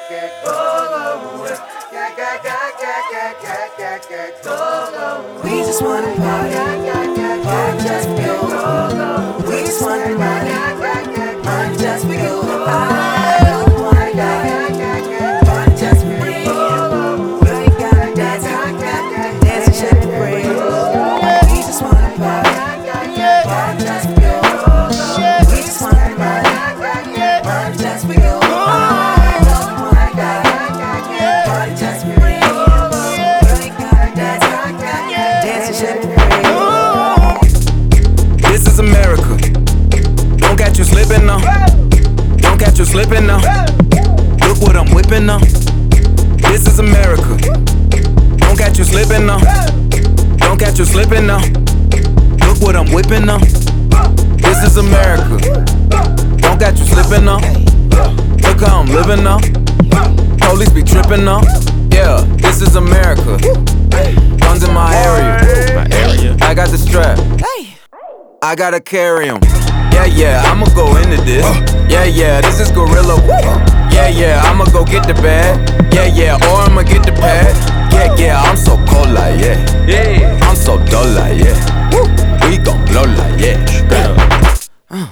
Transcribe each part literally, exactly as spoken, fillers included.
We just wanna party, party just for you. We just wanna party, party just for you. I don't wanna die, party just for me. You ain't gotta dance, dance and shake the breeze. We just wanna party, party just for you. We just wanna party, party just for you. I don't wanna die, party just for me. You ain't gotta dance, dance and shake the breeze. This is America. Don't catch you slipping now. Don't catch you slipping now. Look what I'm whipping now. This is America. Don't catch you slipping now. Don't catch you slipping now. Look what I'm whipping now. This is America. Don't catch you slipping now. Look how I'm living now. Police be tripping now. Yeah, this is America. Guns in my area. My area. I got the strap. I gotta carry 'em. Yeah, yeah, I'ma go into this. Yeah, yeah, this is gorilla. Yeah, yeah, I'ma go get the bag. Yeah, yeah, or I'ma get the pad. Yeah, yeah, I'm so cold like yeah. Yeah, I'm so dull like yeah. We gon' blow like yeah. Uh.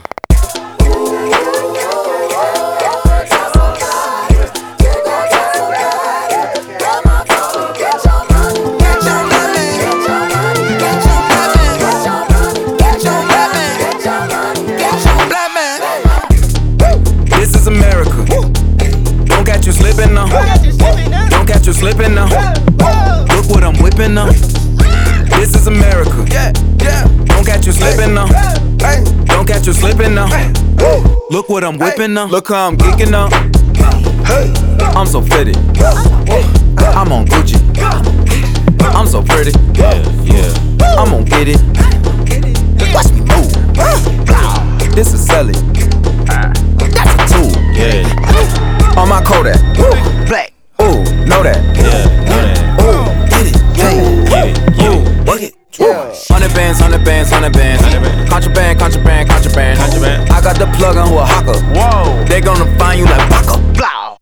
This is America. Don't catch you slipping now. Don't catch you slipping now. Look what I'm whipping now. This is America. Don't catch you slipping now. Don't catch you slipping now. Look what I'm whipping now. Look how I'm geeking now. I'm so fitted. I'm on Gucci. I'm so pretty. Yeah, yeah. I'm gon' get it. Watch me move. This is Sally. That's a tool. Yeah. On my Kodak. Black. Ooh, know that. Yeah, know that. Ooh, get it. Hey, get it. Ooh, work it. Yeah. Hundred bands, hundred bands, hundred bands. Contraband, contraband, contraband. Contraband. I got the plug on who a hawker. Whoa. They gonna find you like Baka. Blah.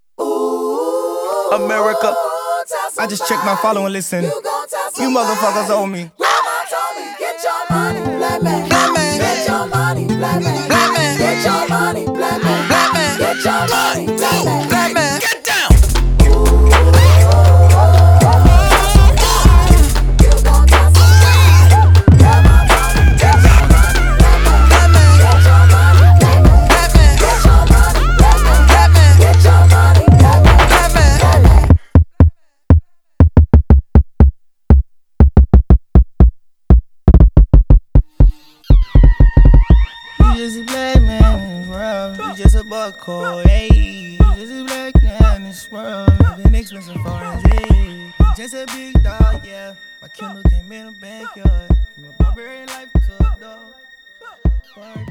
America. I just checked my follow and listen. You motherfuckers owe me. Grandma told me, get your money, black man. Black man. Get your money, black man. Black man. Get your money, black man. Black man. Get your money, black man. Black man. Get down. Just a black man in this world, you just a buckhole, hey. You just a black man in this world, living expensive foreign, hey. Just a big dog, yeah. My Kindle came in the backyard, from a barbarian life to a dog.